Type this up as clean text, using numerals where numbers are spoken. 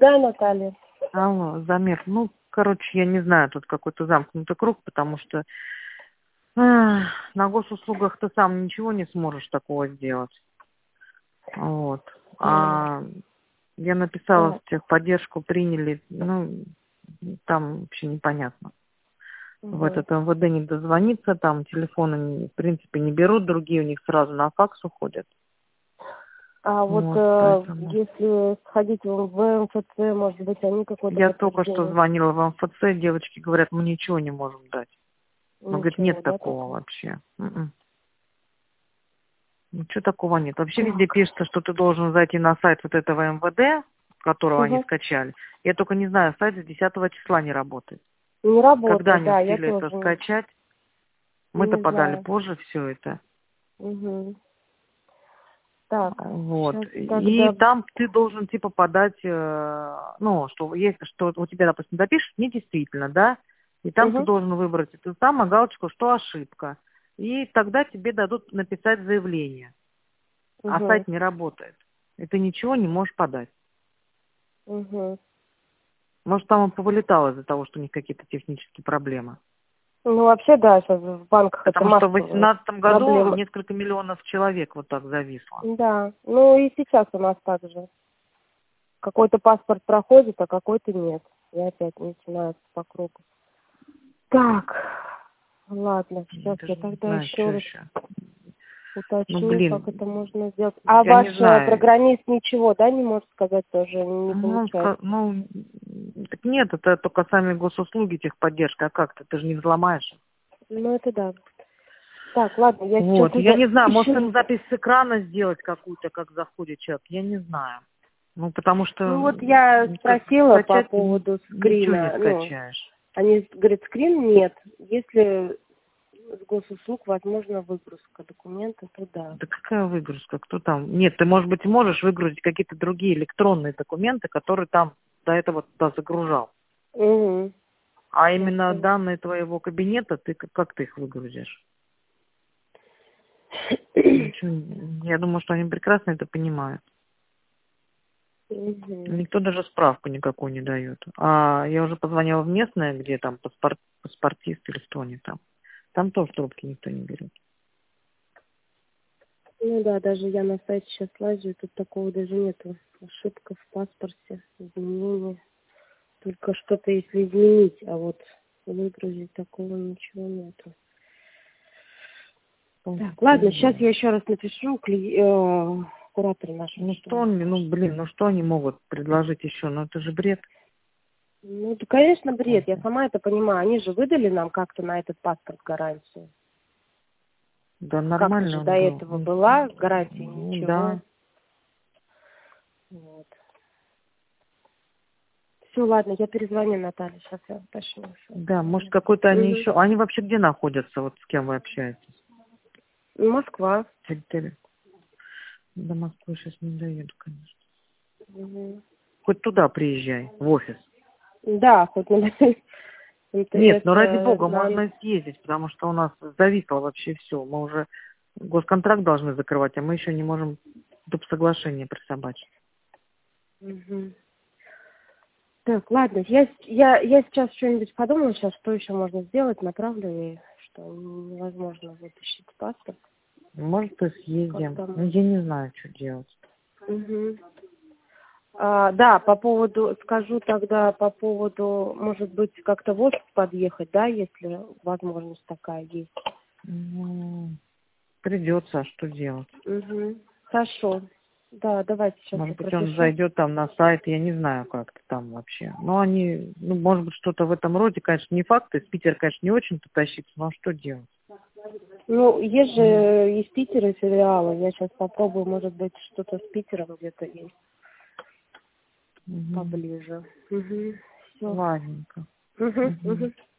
Да, Наталья. Алло, Замир. Ну, короче, я не знаю, тут какой-то замкнутый круг, потому что на госуслугах ты сам ничего не сможешь такого сделать. Вот. А я написала в техподдержку, приняли, ну, там вообще непонятно. В этот МВД не дозвониться, там телефоны, в принципе, не берут, другие у них сразу на факс уходят. А вот поэтому... если сходить в МФЦ, может быть, они какое-то... Я только что звонила в МФЦ, девочки говорят, мы ничего не можем дать. Но, говорит, нет такого вообще. Ничего такого нет. Вообще везде пишется, что ты должен зайти на сайт вот этого МВД, которого они скачали. Я только не знаю, сайт с 10 числа не работает. Не работает, когда они да, успели я это тоже скачать? Мы-то подали позже все это. Так, вот. тогда... И там ты должен типа подать, ну, что если что у тебя, допустим, запишешь недействительно, да, и там ты должен выбрать эту самую галочку, что ошибка. И тогда тебе дадут написать заявление. А сайт не работает. И ты ничего не можешь подать. Может, там он повылетал из-за того, что у них какие-то технические проблемы. Ну, вообще, да, сейчас в банках Потому это что в 2018 году проблемы. несколько миллионов человек вот так зависло. Да, ну и сейчас у нас так же. Какой-то паспорт проходит, а какой-то нет. И опять начинается по кругу. Так, ладно, сейчас я тогда еще раз уточню, как это можно сделать. А ваш программист ничего, да, не может сказать тоже, не получается? Ну, так нет, это только сами госуслуги, техподдержка, а как ты же не взломаешь. Ну, это да. Так, ладно, я вот, сейчас... я не знаю, может им запись с экрана сделать какую-то, как заходит человек, я не знаю. Ну, потому что... Ну, вот я спросила по поводу скрина. Ничего не скачаешь. Они говорят, скрин нет. Если с госуслуг возможно выгрузка документа, то да. Да какая выгрузка? Кто там? Нет, ты, может быть, можешь выгрузить какие-то другие электронные документы, которые там до этого туда загружал. А именно данные твоего кабинета, ты как ты их выгрузишь? Я думаю, что они прекрасно это понимают. Никто даже справку никакую не дает. А я уже позвонила в местное, где там паспортист или что они там. Там тоже трубки никто не берет. Ну да, даже я на сайте сейчас лазю, тут такого даже нету. Ошибка в паспорте, изменение. Только что-то если изменить, а вот выгрузить такого ничего нету. Так, ладно, сейчас я еще раз напишу куратору нашему. Ну что они могут предложить еще? Ну это же бред. Ну, это, конечно, бред, я сама это понимаю. Они же выдали нам как-то на этот паспорт гарантию. Да, нормально. Как же до этого была гарантия, ничего. Да. Вот. Все, ладно, я перезвоню Наталье, сейчас я уточню. Да, может какой-то они еще... Они вообще где находятся, вот с кем вы общаетесь? Москва. До Москвы сейчас не доеду, конечно. Хоть туда приезжай, в офис. Да, хоть на... Нет, ну ради бога, можно съездить, потому что у нас зависло вообще все. Мы уже госконтракт должны закрывать, а мы еще не можем доп. Соглашение присобачить. Так, ладно, я сейчас что-нибудь подумаю, сейчас что еще можно сделать, направлю ей, что невозможно вытащить паспорт. Может, и съездим. Ну, я не знаю, что делать. Да, по поводу, скажу тогда по поводу, может быть, как-то в офис подъехать, да, если возможность такая есть. Придется, а что делать? Хорошо. Да, давайте сейчас. Может быть, он зайдет там на сайт, я не знаю, как-то там вообще. Но они, ну, может быть, что-то в этом роде, конечно, не факт. Из Питера, конечно, не очень-то тащиться, но что делать? Ну, есть же из Питера филиалы. Я сейчас попробую, может быть, что-то с Питером где-то есть. Поближе. Все. Ладненько.